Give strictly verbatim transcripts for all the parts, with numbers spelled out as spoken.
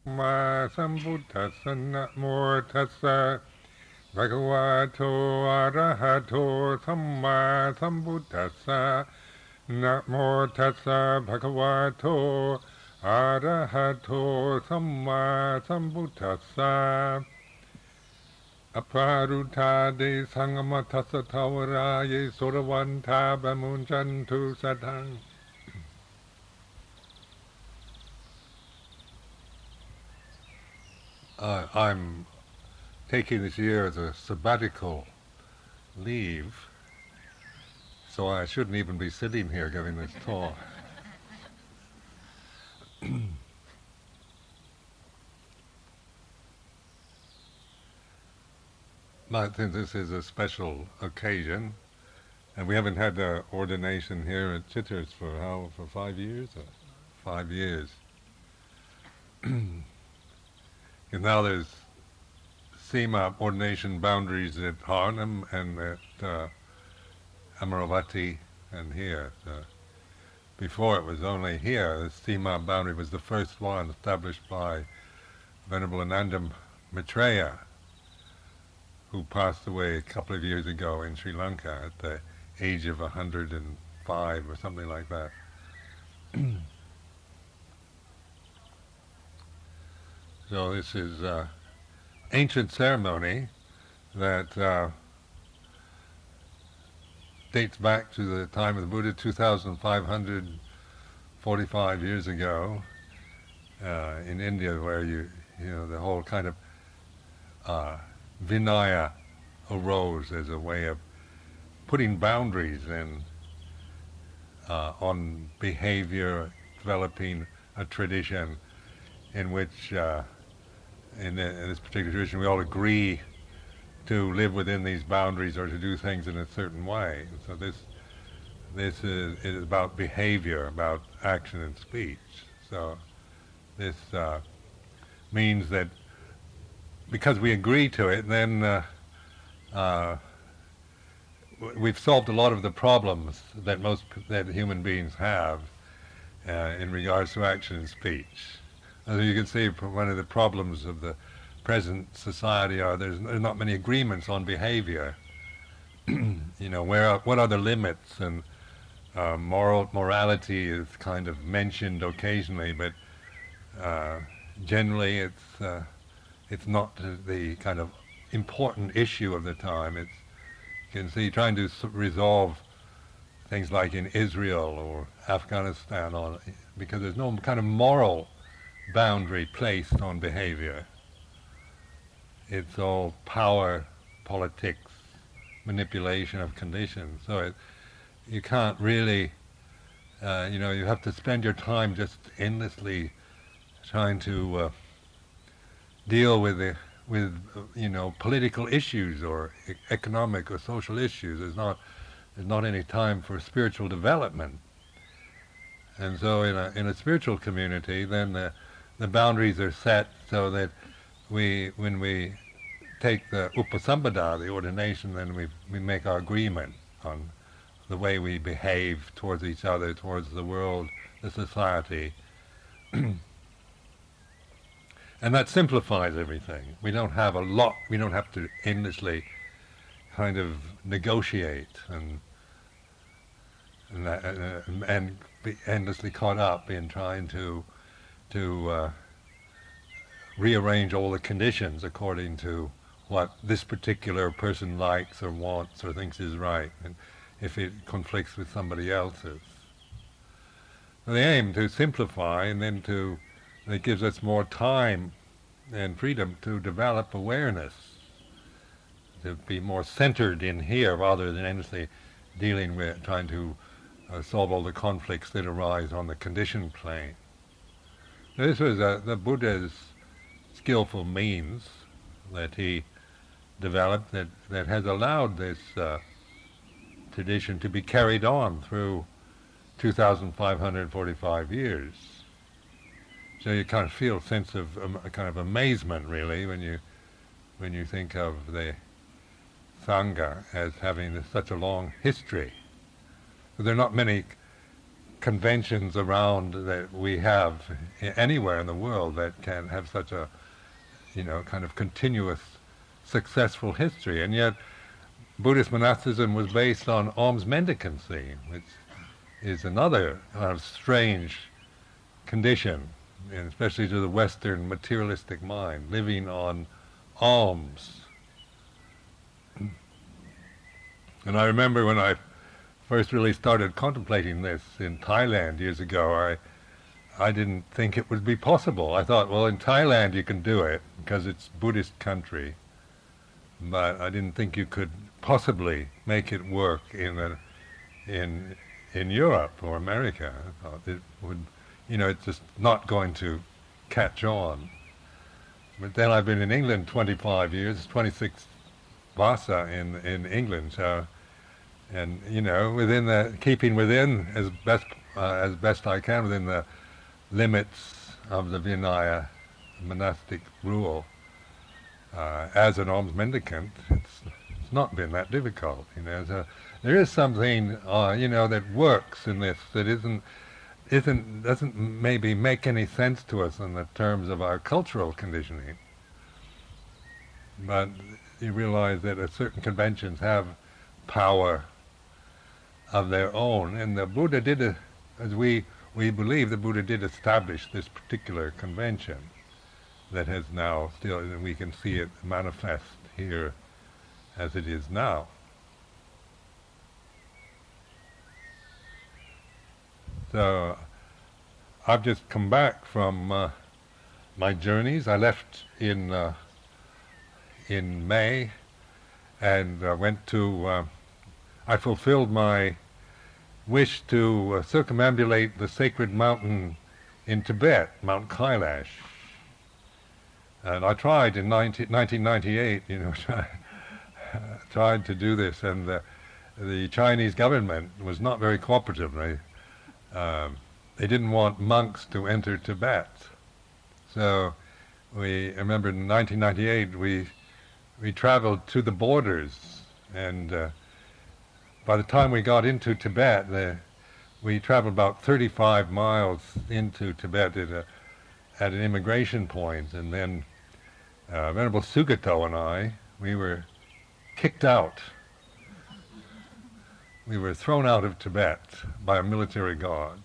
Ma sambuddhassa namo tassa bhagavato arahato samma sambuddhassa namo tassa bhagavato arahato samma sambuddhassa aparutade sangama tassa tawaraye soravanta bamunjantu sadhang. Uh, I'm taking this year as a sabbatical leave, so I shouldn't even be sitting here giving this talk. But since this is a special occasion, and we haven't had the ordination here at Chitters for how, for five years? Or five years. And now there's Sema ordination boundaries at Harnham and at uh, Amaravati and here. So before it was only here. The Sema boundary was the first one established by Venerable Anandam Maitreya, who passed away a couple of years ago in Sri Lanka at the age of one hundred five or something like that. So this is uh, ancient ceremony that uh, dates back to the time of the Buddha, two thousand five hundred forty-five years ago, uh, in India, where you you know the whole kind of uh, Vinaya arose as a way of putting boundaries in uh, on behavior, developing a tradition in which, uh, in, the, in this particular tradition, we all agree to live within these boundaries or to do things in a certain way. And so this this is, is about behavior, about action and speech. So this uh, means that because we agree to it, then uh, uh, we've solved a lot of the problems that most that human beings have uh, in regards to action and speech. As you can see, one of the problems of the present society are there's, there's not many agreements on behavior. You know, where are, what are the limits? And uh, moral morality is kind of mentioned occasionally, but uh, generally it's uh, it's not the kind of important issue of the time. It's, you can see, trying to resolve things like in Israel or Afghanistan, on because there's no kind of moral boundary placed on behavior. It's all power, politics, manipulation of conditions. So it, you can't really, uh, you know, you have to spend your time just endlessly trying to uh, deal with the, with uh, you know, political issues or e- economic or social issues. There's not, there's not any time for spiritual development. And so in a in a spiritual community, then the the boundaries are set so that we, when we take the upasambhada, the ordination, then we we make our agreement on the way we behave towards each other, towards the world, the society. And that simplifies everything. We don't have a lot, we don't have to endlessly kind of negotiate and and, uh, and be endlessly caught up in trying to to uh, rearrange all the conditions according to what this particular person likes or wants or thinks is right, and if it conflicts with somebody else's. So they aim to simplify, and then to it gives us more time and freedom to develop awareness, to be more centered in here rather than endlessly dealing with trying to uh, solve all the conflicts that arise on the conditioned plane. This was uh, the Buddha's skillful means that he developed that, that has allowed this uh, tradition to be carried on through two thousand five hundred forty-five years. So you kind of feel a sense of um, a kind of amazement, really, when you when you think of the Sangha as having this, such a long history. There are not many conventions around that we have anywhere in the world that can have such a, you know, kind of continuous, successful history. And yet, Buddhist monasticism was based on alms mendicancy, which is another kind of strange condition, and especially to the Western materialistic mind, living on alms. And I remember when I first really started contemplating this in Thailand years ago, I I didn't think it would be possible. I thought, well, in Thailand you can do it because it's Buddhist country, but I didn't think you could possibly make it work in a, in in Europe or America. I thought it would, you know, it's just not going to catch on. But then I've been in England twenty-five years, twenty-six Vasa in in England, so. And you know, within the keeping within as best uh, as best I can within the limits of the Vinaya monastic rule, uh, as an alms mendicant, it's, it's not been that difficult. You know, so there is something uh, you know that works in this that isn't isn't doesn't maybe make any sense to us in the terms of our cultural conditioning, but you realize that uh, certain conventions have power of their own, and the Buddha did, a, as we we believe, the Buddha did establish this particular convention that has now still, and we can see it manifest here as it is now. So I've just come back from uh, my journeys. I left in uh, in May and uh, went to. Uh, I fulfilled my wish to uh, circumambulate the sacred mountain in Tibet, Mount Kailash. And I tried in nineteen ninety-eight, you know, try, uh, tried to do this, and uh, the Chinese government was not very cooperative. They, um, they didn't want monks to enter Tibet. So we, I remember in nineteen ninety-eight, we, we traveled to the borders, and uh, by the time we got into Tibet, the, we traveled about thirty-five miles into Tibet at, a, at an immigration point, and then uh, Venerable Sugato and I, we were kicked out. We were thrown out of Tibet by a military guard.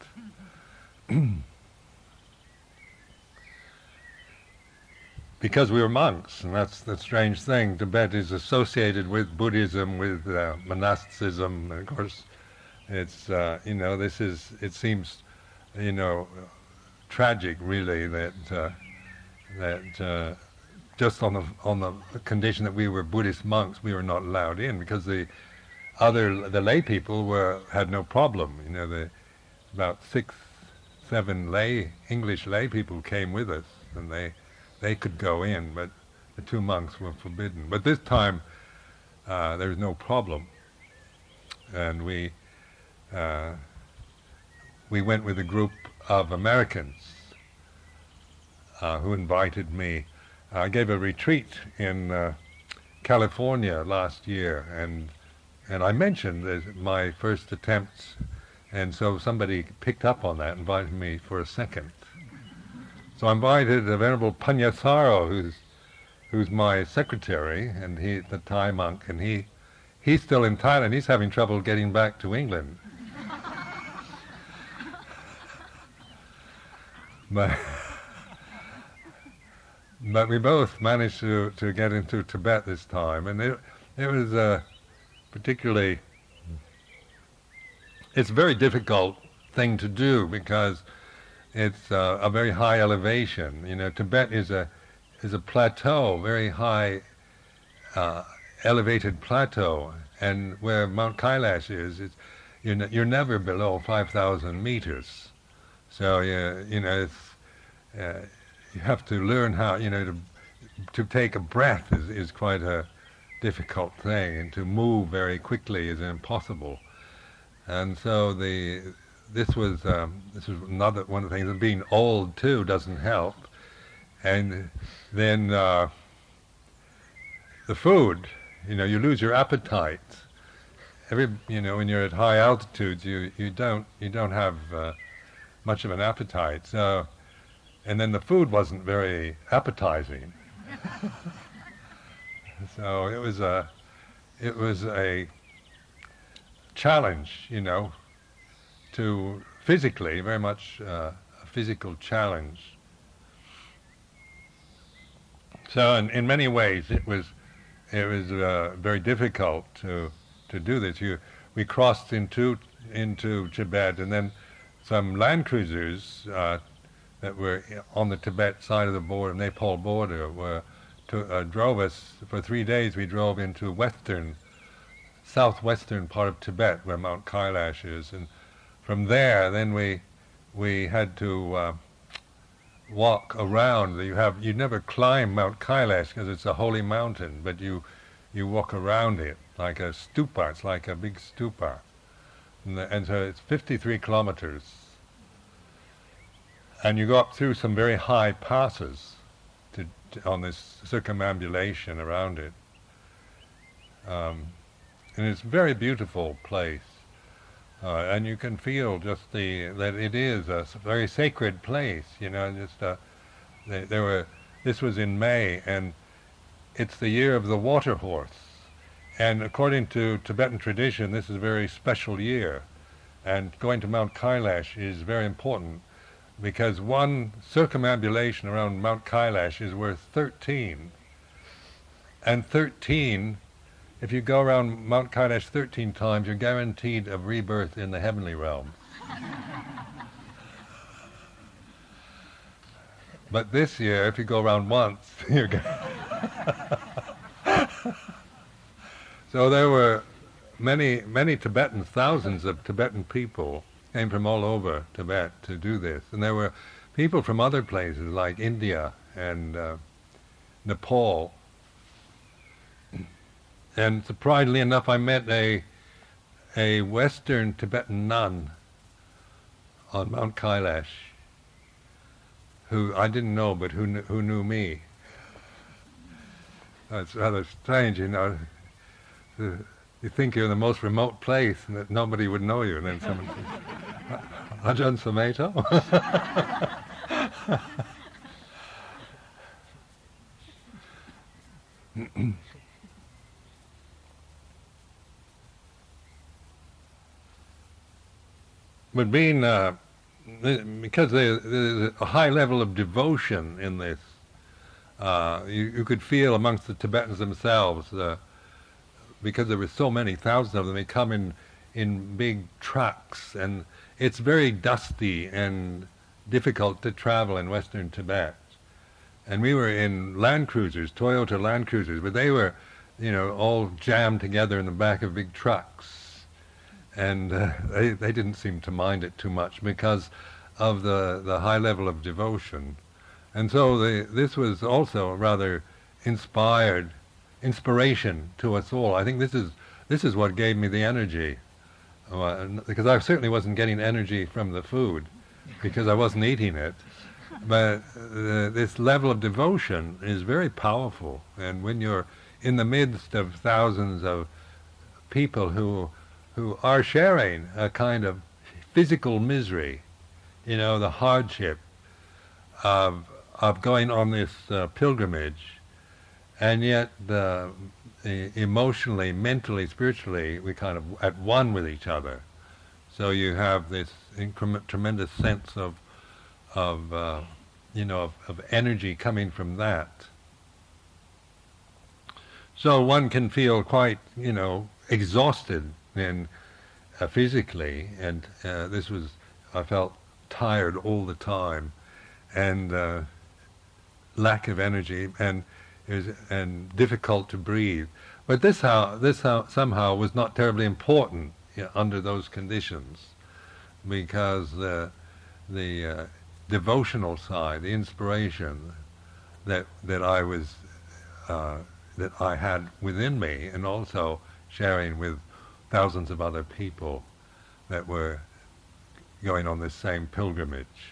Because we were monks, and that's the strange thing. Tibet is associated with Buddhism, with uh, monasticism, and of course, it's, uh, you know, this is, it seems, you know, tragic really that, uh, that uh, just on the, on the condition that we were Buddhist monks, we were not allowed in, because the other, the lay people were, had no problem. You know, the, about six, seven lay, English lay people came with us, and they, They could go in, but the two monks were forbidden. But this time, uh, there was no problem, and we uh, we went with a group of Americans uh, who invited me. I gave a retreat in uh, California last year, and and I mentioned this, my first attempts, and so somebody picked up on that, and invited me for a second. So I invited the Venerable Panyasaro, who's who's my secretary, and he, the Thai monk, and he he's still in Thailand. He's having trouble getting back to England. but but we both managed to to get into Tibet this time, and it it was uh, particularly. It's a very difficult thing to do because it's uh, a very high elevation. You know, Tibet is a is a plateau, very high, uh, elevated plateau, and where Mount Kailash is, it's, you're ne- you're never below five thousand meters. So you you know, it's, uh, you have to learn how, you know, to to take a breath is is quite a difficult thing, and to move very quickly is impossible. And so the This was um, this was another one of the things. And being old too doesn't help. And then uh, the food, you know, you lose your appetite, every you know when you're at high altitudes, you you don't you don't have uh, much of an appetite. So, and then the food wasn't very appetizing. So it was a it was a challenge, you know, to physically very much uh, a physical challenge. So in, in many ways it was it was uh, very difficult to to do this. You we crossed into into Tibet, and then some land cruisers uh, that were on the Tibet side of the border, Nepal border, were to, uh, drove us for three days. We drove into western, southwestern part of Tibet, where Mount Kailash is, and from there, then we we had to uh, walk around. You have you never climb Mount Kailash because it's a holy mountain, but you you walk around it like a stupa. It's like a big stupa, and, the, and so it's fifty-three kilometers. And you go up through some very high passes to, to, on this circumambulation around it. Um, and it's a very beautiful place. Uh, and you can feel just the that it is a very sacred place, you know. Just uh, they, there were. This was in May, and it's the year of the water horse. And according to Tibetan tradition, this is a very special year. And going to Mount Kailash is very important, because one circumambulation around Mount Kailash is worth thirteen. And thirteen, if you go around Mount Kailash thirteen times, you're guaranteed a rebirth in the heavenly realm. But this year, if you go around once, you're gu- So there were many, many Tibetans, thousands of Tibetan people came from all over Tibet to do this. And there were people from other places like India and uh, Nepal. And surprisingly enough, I met a a Western Tibetan nun on Mount Kailash, who I didn't know, but who kn- who knew me. It's rather strange, you know. You think you're in the most remote place and that nobody would know you, and then someone says, Ajahn Sumedho? But being, uh, because there, there's a high level of devotion in this, uh, you, you could feel amongst the Tibetans themselves, uh, because there were so many, thousands of them, they come in, in big trucks, and it's very dusty and difficult to travel in Western Tibet. And we were in Land Cruisers, Toyota Land Cruisers, but they were, you know, all jammed together in the back of big trucks. And uh, they, they didn't seem to mind it too much because of the, the high level of devotion. And so the, this was also rather inspired, inspiration to us all. I think this is this is what gave me the energy, uh, because I certainly wasn't getting energy from the food, because I wasn't eating it. But uh, this level of devotion is very powerful, and when you're in the midst of thousands of people who who are sharing a kind of physical misery, you know, the hardship of of going on this uh, pilgrimage. And yet, uh, e- emotionally, mentally, spiritually, we kind of at one with each other. So you have this increment, tremendous sense of, of uh, you know, of, of energy coming from that. So one can feel quite, you know, exhausted in uh, physically, and uh, this was, I felt tired all the time, and uh, lack of energy, and and difficult to breathe. But this how this how somehow was not terribly important, you know, under those conditions, because the the uh, devotional side, the inspiration that that I was uh, that I had within me, and also sharing with thousands of other people that were going on this same pilgrimage.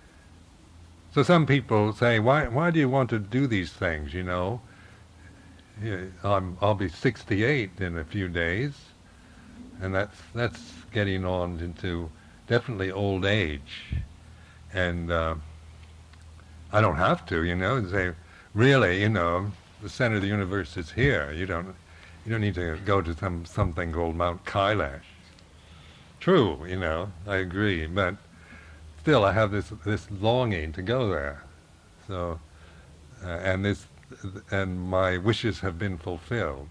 So some people say, why why do you want to do these things, you know? yeah, I'm, I'll be sixty-eight in a few days, and that's that's getting on into definitely old age, and uh, I don't have to, you know, say, really, you know, the center of the universe is here. You don't you don't need to go to some something called Mount Kailash. True, you know, I agree, but still, I have this this longing to go there. So, uh, and this, and my wishes have been fulfilled.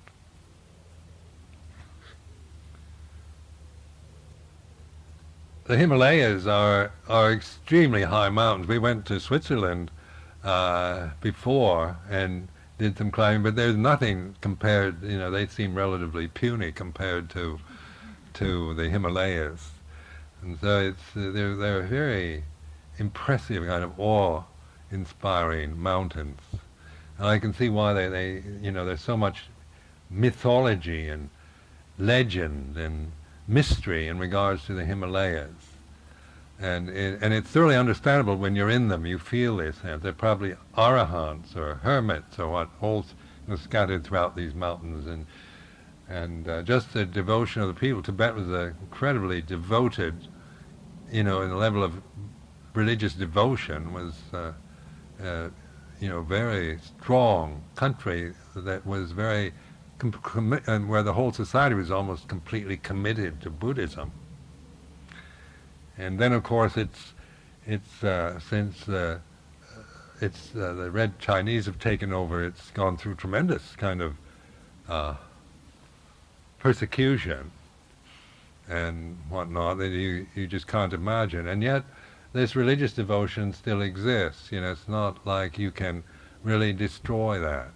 The Himalayas are are extremely high mountains. We went to Switzerland uh, before and did some climbing, but there's nothing compared. You know, they seem relatively puny compared to to the Himalayas, and so it's uh, they're they're very impressive, kind of awe-inspiring mountains. And I can see why they, they you know there's so much mythology and legend and mystery in regards to the Himalayas, and it, and it's thoroughly understandable when you're in them. You feel this. You know, they're probably arahants or hermits or what, all you know, scattered throughout these mountains, and and uh, just the devotion of the people. Tibet was a incredibly devoted, you know, in the level of religious devotion was, uh, uh, you know, very strong country that was very Com- commi- and where the whole society was almost completely committed to Buddhism. And then, of course, it's it's uh, since uh, it's uh, the Red Chinese have taken over, it's gone through tremendous kind of uh, persecution and whatnot that you you just can't imagine. And yet, this religious devotion still exists. You know, it's not like you can really destroy that.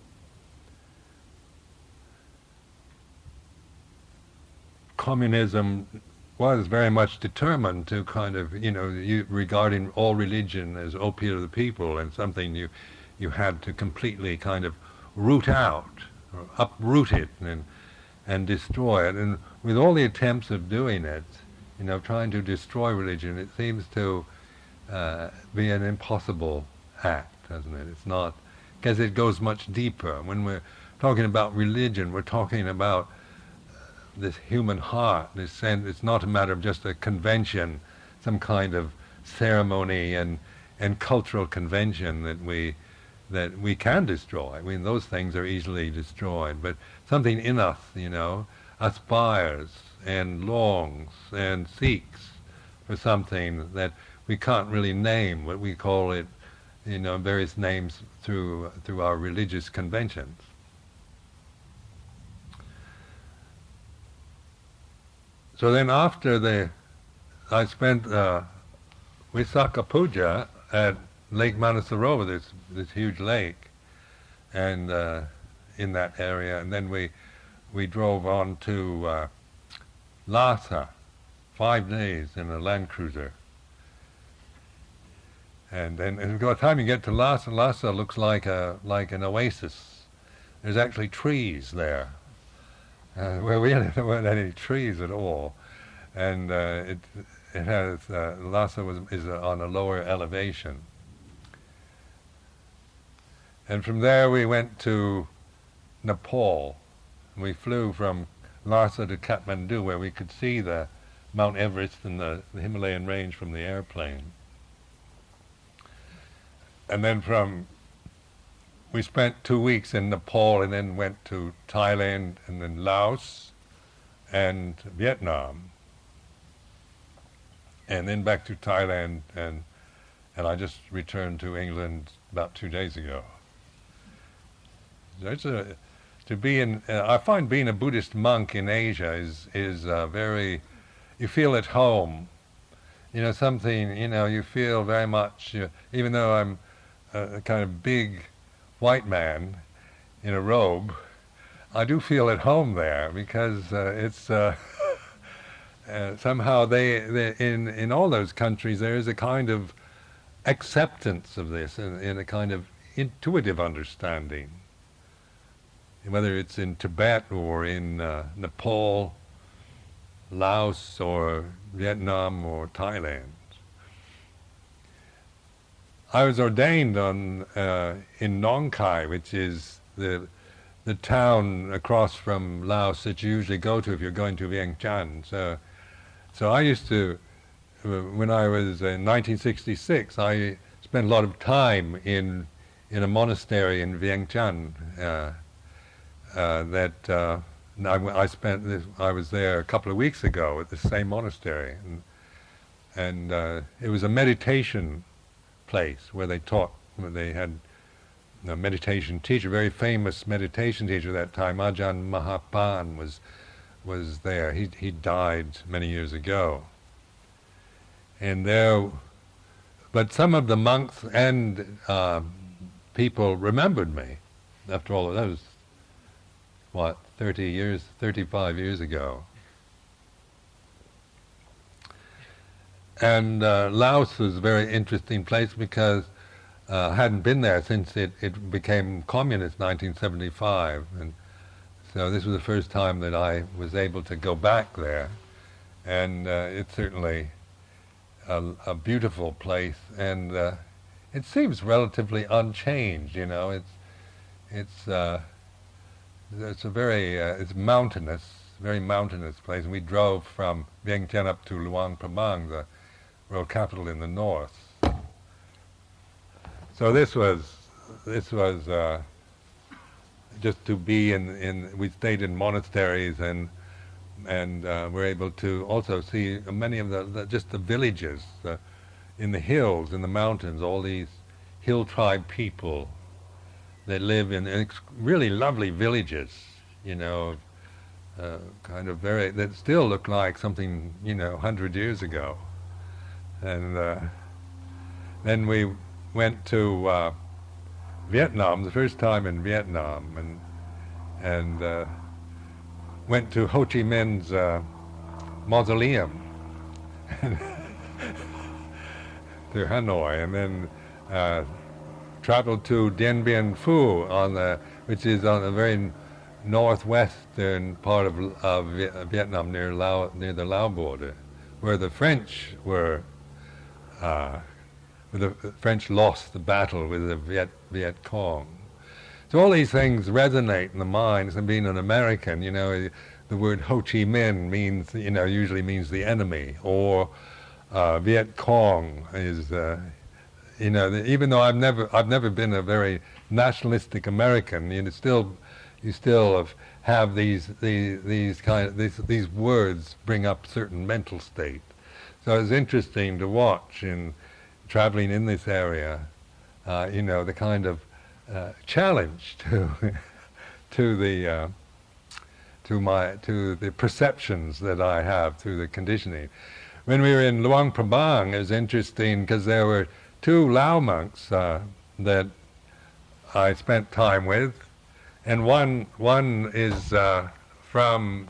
Communism was very much determined to kind of, you know, you, regarding all religion as opiate of the people and something you you had to completely kind of root out or uproot it and and destroy it. And with all the attempts of doing it, you know, trying to destroy religion, it seems to uh, be an impossible act, doesn't it? It's not, because it goes much deeper. When we're talking about religion, we're talking about this human heart, this sense. It's not a matter of just a convention, some kind of ceremony and and cultural convention that we that we can destroy. I mean, those things are easily destroyed, but something in us, you know, aspires and longs and seeks for something that we can't really name. What we call it, you know, various names through through our religious conventions. So then after the, I spent uh, Visakha Puja at Lake Manasarova, this this huge lake, and uh, in that area, and then we we drove on to uh, Lhasa, five days in a Land Cruiser. And then and by the time you get to Lhasa, Lhasa looks like a like an oasis. There's actually trees there. Uh, where we there weren't any trees at all, and uh, it it has uh, Lhasa was is uh, on a lower elevation, and from there we went to Nepal. We flew from Lhasa to Kathmandu, where we could see the Mount Everest and the, the Himalayan range from the airplane, and then from we spent two weeks in Nepal and then went to Thailand and then Laos and Vietnam. And then back to Thailand, and and I just returned to England about two days ago. There's a, to be in, uh, I find being a Buddhist monk in Asia is, is uh, very, you feel at home. You know, something, you know, you feel very much, uh, even though I'm a, a kind of big white man in a robe, I do feel at home there, because uh, it's uh, uh, somehow they, they in in all those countries there is a kind of acceptance of this and, and a kind of intuitive understanding, whether it's in Tibet or in uh, Nepal, Laos or Vietnam or Thailand. I was ordained on uh, in Nong Khai, which is the the town across from Laos that you usually go to if you're going to Vientiane. So, so I used to, when I was in nineteen sixty-six, I spent a lot of time in in a monastery in Vientiane. Uh, uh, that uh, I, I spent this, I was there a couple of weeks ago at the same monastery, and, and uh, it was a meditation place where they taught. Where they had a meditation teacher, a very famous meditation teacher at that time, Ajahn Mahapan was was there. He he died many years ago. And there, but some of the monks and uh, people remembered me. After all, that was what thirty years, thirty-five years ago. And uh, Laos was a very interesting place because I uh, hadn't been there since it, it became communist in nineteen seventy-five, and so this was the first time that I was able to go back there, and uh, it's certainly a, a beautiful place, and uh, it seems relatively unchanged. You know, it's it's uh, it's a very uh, it's mountainous, very mountainous place, and we drove from Vientiane up to Luang Prabang, the royal capital in the north. So this was, this was uh, just to be in, in, we stayed in monasteries, and and uh, we're able to also see many of the, the just the villages uh, in the hills, in the mountains, all these hill tribe people that live in ex- really lovely villages, you know, uh, kind of very, that still look like something, you know, a hundred years ago. And uh, then we went to uh, Vietnam, the first time in Vietnam, and and uh, went to Ho Chi Minh's uh, mausoleum to Hanoi, and then uh, traveled to Dien Bien Phu, on the, which is on the very northwestern part of, of Vietnam, near Lao, near the Lao border, where the French were. Uh, The French lost the battle with the Viet, Viet Cong. So all these things resonate in the minds, and being an American, you know, the word Ho Chi Minh means, you know, usually means the enemy, or uh, Viet Cong is, uh, you know, the, even though I've never, I've never been a very nationalistic American, you know, still, you still have, have these, these, these kind of, these, these words bring up certain mental state. So it's interesting to watch in traveling in this area, uh, you know, the kind of uh, challenge to to the uh, to my to the perceptions that I have through the conditioning. When we were in Luang Prabang, it was interesting because there were two Lao monks uh, that I spent time with, and one one is uh, from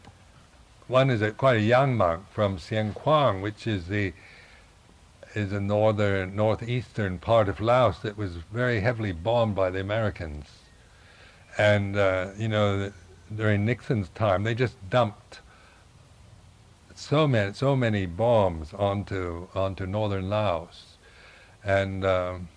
one is a, quite a young monk from Siêng Quang, which is the is a northern, northeastern part of Laos that was very heavily bombed by the Americans. And, uh, you know, during Nixon's time, they just dumped so many, so many bombs onto, onto northern Laos. And, um,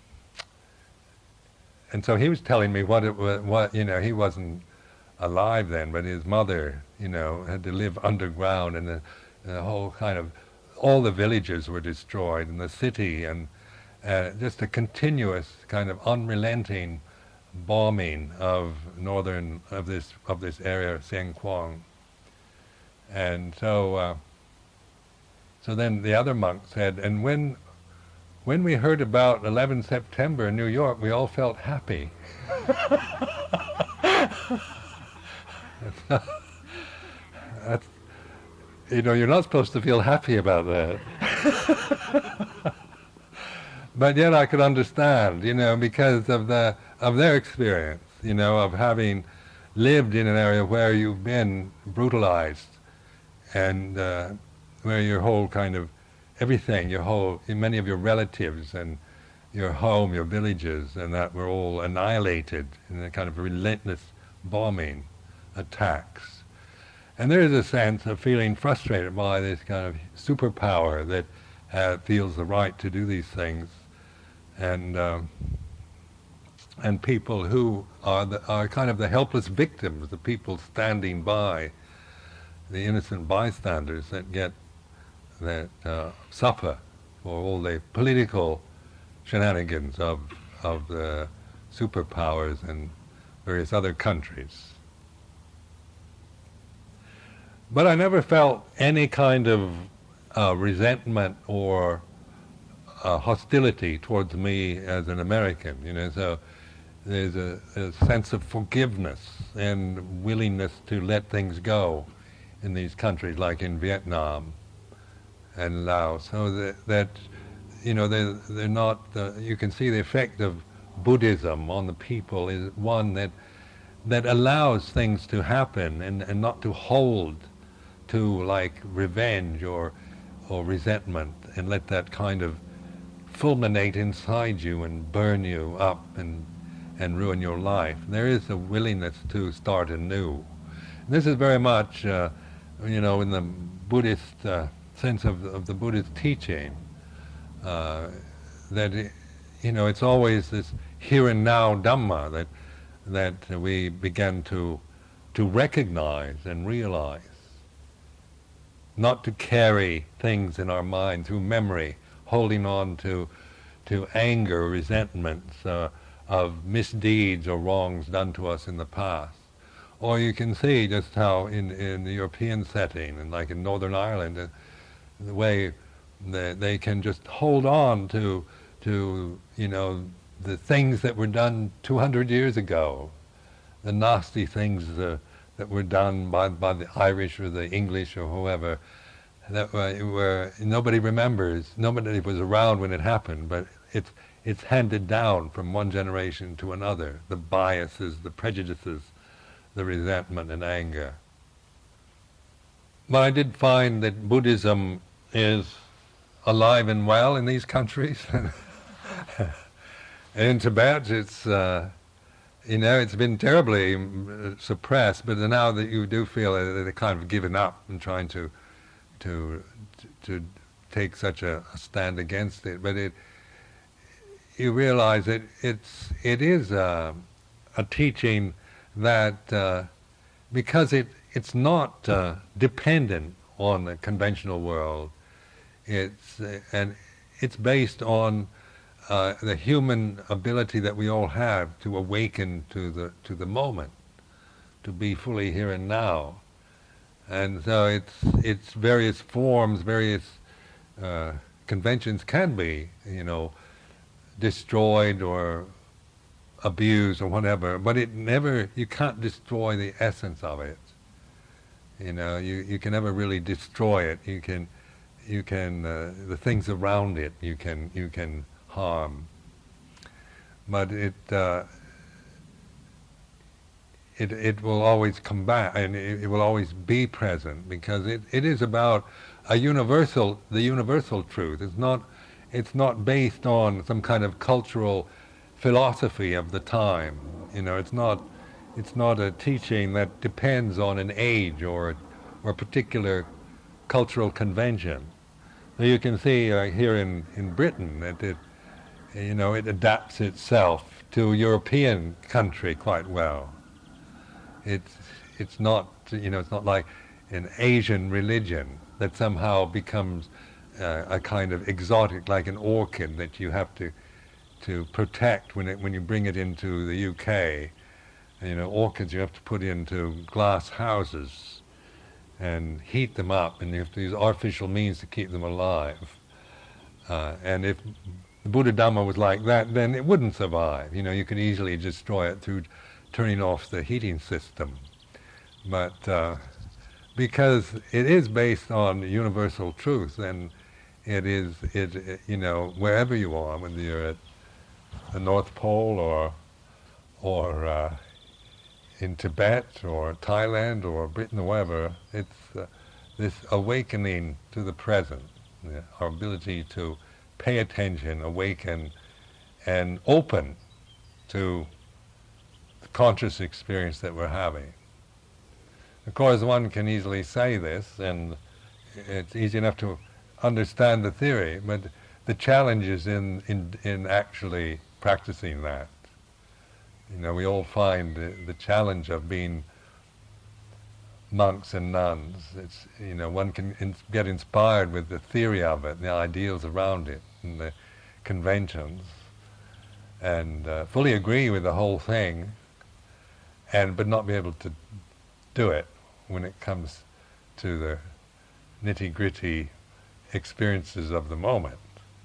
and so he was telling me what it was, what, you know, he wasn't alive then, but his mother, you know, had to live underground, and the, the whole kind of, all the villages were destroyed, and the city, and uh, just a continuous kind of unrelenting bombing of northern, of this of this area, Siêng Quang. And so, uh, so then the other monk said, and when when we heard about eleven September in New York, we all felt happy. That's, you know, you're not supposed to feel happy about that. But yet I could understand, you know, because of the of their experience, you know, of having lived in an area where you've been brutalized, and uh, where your whole kind of everything, your whole, many of your relatives and your home, your villages, and that were all annihilated in a kind of relentless bombing attacks. And there is a sense of feeling frustrated by this kind of superpower that uh, feels the right to do these things. And um, and people who are the, are kind of the helpless victims, the people standing by, the innocent bystanders that get that uh, suffer for all the political shenanigans of of the superpowers and various other countries. But I never felt any kind of uh, resentment or uh, hostility towards me as an American, you know, so there's a, a sense of forgiveness and willingness to let things go in these countries, like in Vietnam and Laos, so that, that you know, they're, they're not, uh, you can see the effect of Buddhism on the people is one that that allows things to happen and, and not to hold to like revenge or or resentment and let that kind of fulminate inside you and burn you up and and ruin your life. There is a willingness to start anew. This is very much, uh, you know, in the Buddhist uh, sense of, of the Buddhist teaching, uh, that, it, you know, it's always this here and now Dhamma that that we begin to to recognize and realize. Not to carry things in our mind through memory, holding on to to anger, resentments uh, of misdeeds or wrongs done to us in the past. Or you can see just how in, in the European setting, and like in Northern Ireland, uh, the way they, they can just hold on to, to, you know, the things that were done two hundred years ago, the nasty things uh, that were done by, by the Irish or the English or whoever, that were, were nobody remembers, nobody was around when it happened, but it's, it's handed down from one generation to another, the biases, the prejudices, the resentment and anger. But I did find that Buddhism is alive and well in these countries. In Tibet, it's, uh, you know, it's been terribly uh, suppressed, but now that you do feel that they're kind of given up and trying to, to, to take such a, a stand against it. But it, you realize that it's, it is a, a teaching that, uh, because it, it's not uh, dependent on the conventional world, it's, uh, and it's based on Uh, the human ability that we all have to awaken to the to the moment, to be fully here and now, and so it's it's various forms, various uh, conventions can be, you know, destroyed or abused or whatever, but it never, you can't destroy the essence of it. You know, you you can never really destroy it. You can you can uh, the things around it you can you can. harm, but it uh, it it will always come back, and it, it will always be present, because it, it is about a universal, the universal truth. It's not it's not based on some kind of cultural philosophy of the time. You know, it's not it's not a teaching that depends on an age or or a particular cultural convention. So you can see uh, here in in Britain that it. You know, it adapts itself to a European country quite well. It's it's not, you know, it's not like an Asian religion that somehow becomes uh, a kind of exotic, like an orchid that you have to to protect when it when you bring it into the U K. You know, orchids you have to put into glass houses and heat them up, and you have to use artificial means to keep them alive. Uh, and if the Buddha Dhamma was like that, then it wouldn't survive. You know, you could easily destroy it through turning off the heating system. But uh, because it is based on universal truth, and it is, it, it, you know, wherever you are, whether you're at the North Pole or, or uh, in Tibet or Thailand or Britain or wherever, it's uh, this awakening to the present, yeah, our ability to pay attention, awaken, and open to the conscious experience that we're having. Of course, one can easily say this, and it's easy enough to understand the theory, but the challenge is in, in, in actually practicing that. You know, we all find the, the challenge of being monks and nuns. It's, you know, one can in, get inspired with the theory of it, the ideals around it, and the conventions, and uh, fully agree with the whole thing, and but not be able to do it when it comes to the nitty-gritty experiences of the moment.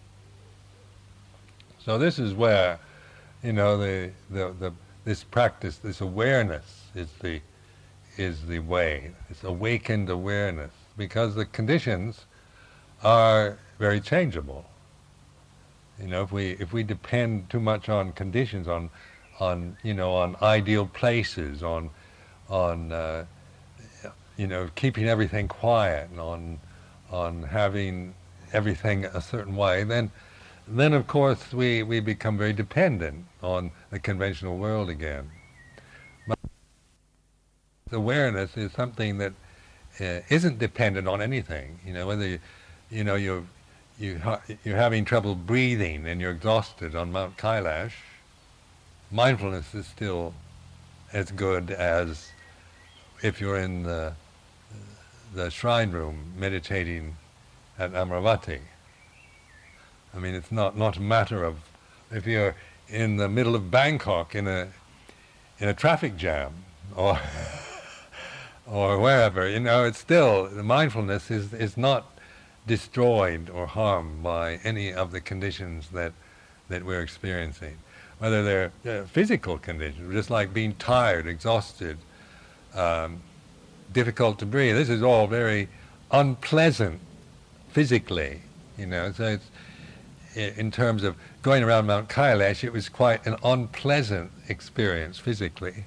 So this is where, you know, the, the, the this practice, this awareness is the is the way. It's awakened awareness, because the conditions are very changeable. You know, if we if we depend too much on conditions, on on you know on ideal places, on on uh, you know keeping everything quiet, and on on having everything a certain way, then then of course we we become very dependent on the conventional world again. But awareness is something that uh, isn't dependent on anything. You know, whether you, you know you're you ha- you're having trouble breathing and you're exhausted on Mount Kailash, mindfulness is still as good as if you're in the the shrine room meditating at Amaravati. I mean, it's not, not a matter of if you're in the middle of Bangkok in a in a traffic jam or or wherever, you know, it's still, the mindfulness is is not destroyed or harmed by any of the conditions that that we're experiencing, whether they're uh, physical conditions, just like being tired, exhausted, um, difficult to breathe. This is all very unpleasant physically, you know. So it's, in terms of going around Mount Kailash, it was quite an unpleasant experience physically.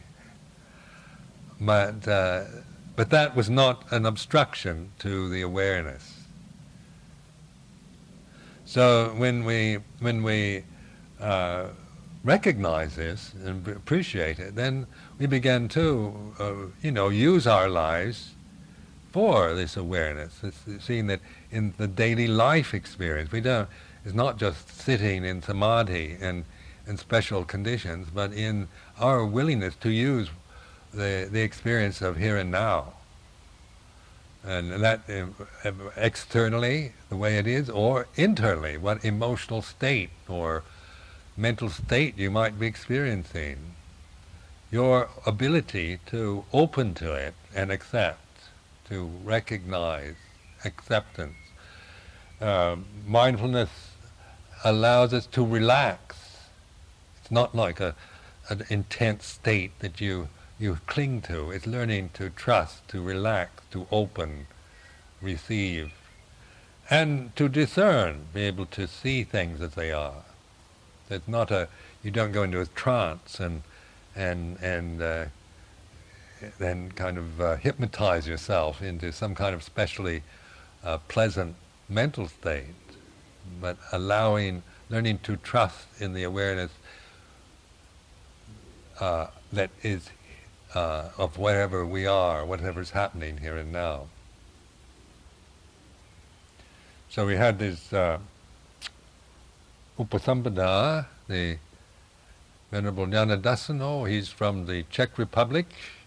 But uh, but that was not an obstruction to the awareness. So when we when we uh, recognize this and appreciate it, then we begin to uh, you know use our lives for this awareness. It's seeing that in the daily life experience, we don't. It's not just sitting in samadhi and in special conditions, but in our willingness to use the the experience of here and now. And that uh, externally, the way it is, or internally, what emotional state or mental state you might be experiencing. Your ability to open to it and accept, to recognize acceptance. Uh, mindfulness allows us to relax. It's not like a an intense state that you you cling to. It's learning to trust, to relax, to open, receive, and to discern, be able to see things as they are. It's not a, you don't go into a trance and and and uh, then kind of uh, hypnotize yourself into some kind of specially uh, pleasant mental state, but allowing, learning to trust in the awareness uh, that is uh, of wherever we are, whatever's happening here and now. So we had this uh, Upasampada, the Venerable Jnanadasano. He's from the Czech Republic.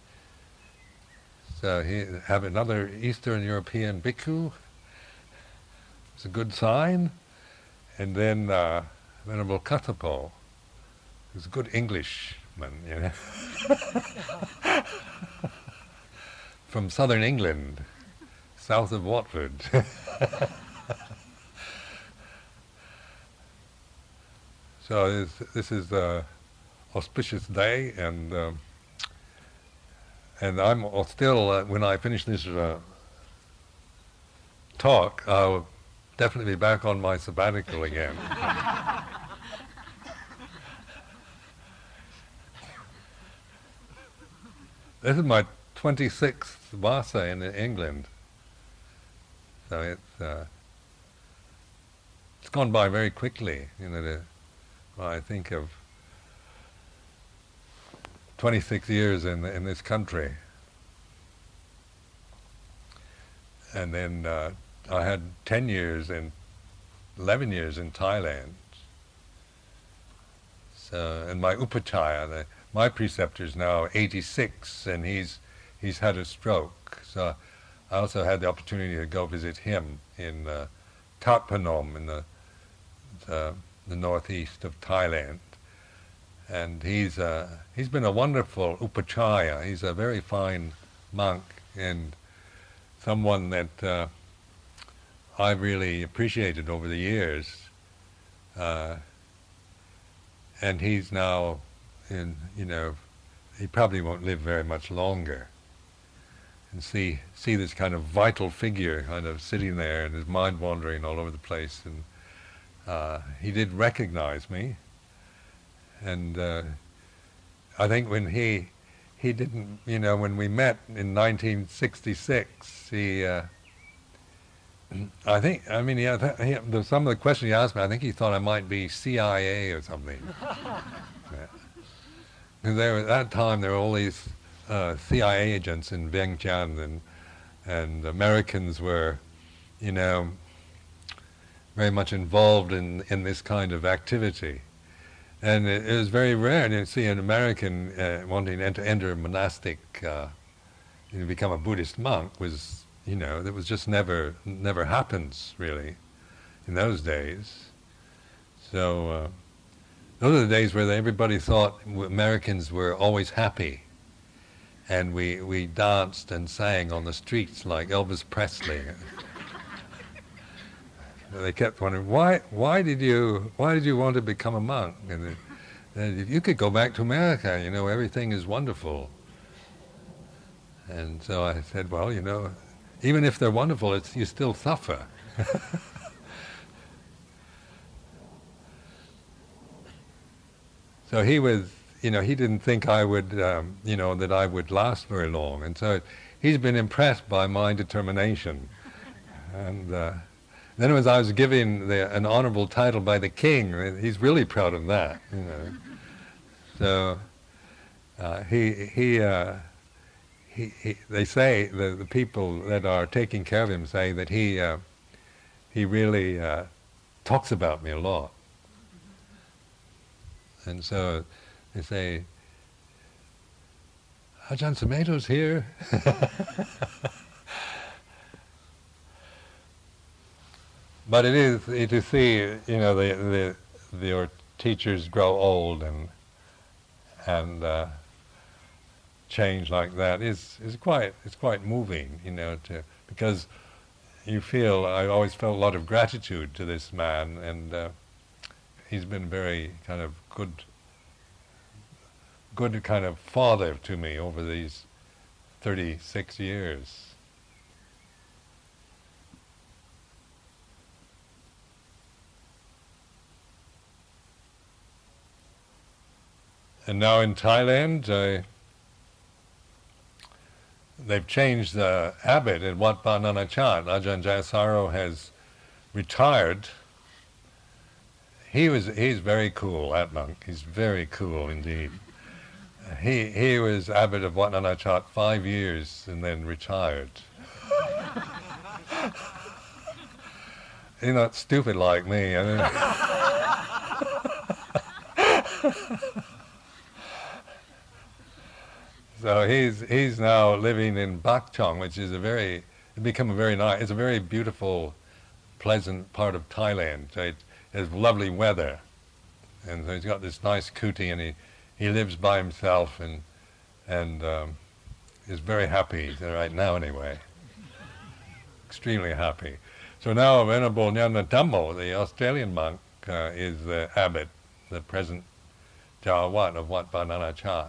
So he have another Eastern European bhikkhu. It's a good sign. And then uh, Venerable Kathapa, who's a good Englishman, you know, from southern England, south of Watford. So this, this is an auspicious day, and um, and I'm still, uh, when I finish this uh, talk, I'll definitely be back on my sabbatical again. This is my twenty-sixth Vasa in England, so it's uh, it's gone by very quickly. You know, the, well, I think of twenty-six years in in this country, and then uh, I had ten years and eleven years in Thailand. So, and my upachaya, the my preceptor's now eighty-six, and he's he's had a stroke. So I also had the opportunity to go visit him in uh, Wat Phanom in the, the the northeast of Thailand, and he's uh, he's been a wonderful upachaya. He's a very fine monk and someone that uh, I've really appreciated over the years. Uh, and he's now in, you know, he probably won't live very much longer. And see see this kind of vital figure kind of sitting there and his mind wandering all over the place. And uh, he did recognize me. And uh, I think when he he didn't, you know, when we met in nineteen sixty-six, he, uh, I think, I mean, yeah, th- he, the, some of the questions he asked me, I think he thought I might be C I A or something. Yeah. Because there, at that time, there were all these uh, C I A agents in Vientiane, and and Americans were, you know, very much involved in, in this kind of activity. And it, it was very rare to see an American uh, wanting to enter, enter a monastic, uh, you know, become a Buddhist monk was, you know, that was just never, never happens really in those days. So uh, those are the days where everybody thought Americans were always happy. And we, we danced and sang on the streets like Elvis Presley. They kept wondering, why why did you why did you want to become a monk? And it, and if you could go back to America, you know, everything is wonderful. And so I said, well, you know, even if they're wonderful, it's you still suffer. So he was, you know, he didn't think I would, um, you know, that I would last very long. And so he's been impressed by my determination. And uh, then as I was given the, an honorable title by the king, he's really proud of that, you know. So uh, he, he, uh, he, he, they say, the, the people that are taking care of him say that he, uh, he really uh, talks about me a lot. And so they say, Ajahn Sumedho's here. But it is it, to see, you know, the, the, the your teachers grow old and and uh, change like that is is quite it's quite moving, you know, to because you feel I always felt a lot of gratitude to this man, and uh, he's been very kind of good good kind of father to me over these thirty-six years. And now in Thailand, uh, they've changed the abbot at Wat Pah Nanachat. Ajahn Jayasaro has retired. He was he's very cool, that monk. He's very cool indeed. He he was abbot of Wat Nanachat five years and then retired. He's not stupid like me. I mean. So he's he's now living in Bak Chong, which is a very it's become a very nice. It's a very beautiful, pleasant part of Thailand. So it has lovely weather, and so he's got this nice kuti, and he, he lives by himself and and um, is very happy right now anyway. Extremely happy. So now Venerable Nyana Dhammo, the Australian monk, uh, is the abbot, the present Jawat of Wat Pah Nanachat.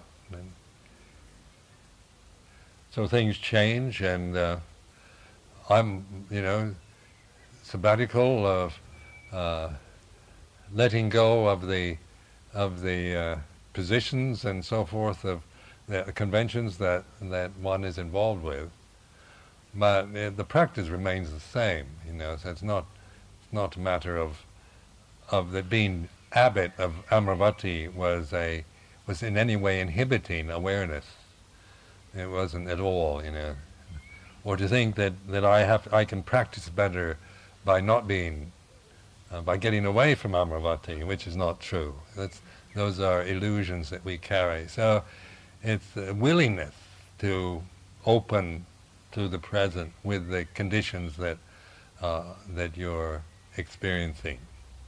So things change, and uh, I'm, you know, sabbatical of uh, letting go of the of the uh, positions and so forth of the conventions that that one is involved with, but uh, the practice remains the same. You know, so it's not it's not a matter of of the being abbot of Amaravati was a was in any way inhibiting awareness. It wasn't at all, you know. Or to think that, that I have I can practice better by not being, uh, by getting away from Amaravati, which is not true. That's those are illusions that we carry. So it's a willingness to open to the present with the conditions that uh, that you're experiencing.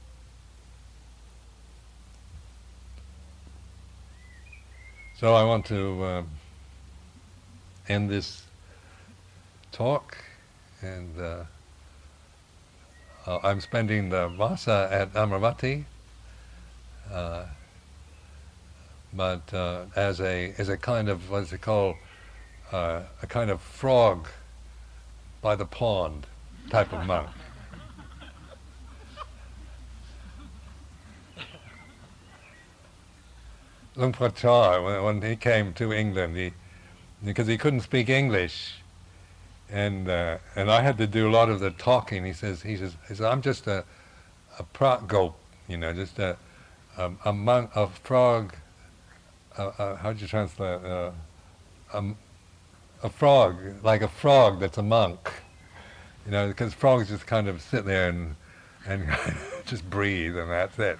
So I want to um, end this talk, and uh, uh, I'm spending the Vasa at Amaravati, uh, but uh, as a as a kind of what's it called, uh, a kind of frog by the pond type of monk. Luang Por Chah, when, when he came to England, he because he couldn't speak English, and uh, and I had to do a lot of the talking. He says he says, he says I'm just a a prat gop, you know, just a a, a monk, a frog. Uh, uh, how do you translate? Uh, a, a frog, like a frog that's a monk, you know, because frogs just kind of sit there and and just breathe, and that's it.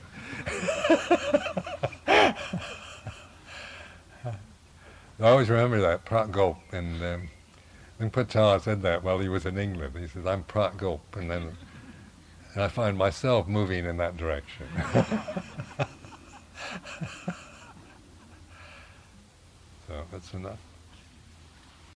I always remember that, Prat Gop, and um, Luang Por Chah said that while he was in England. He says, I'm Prat Gop, and then and I find myself moving in that direction. So that's enough.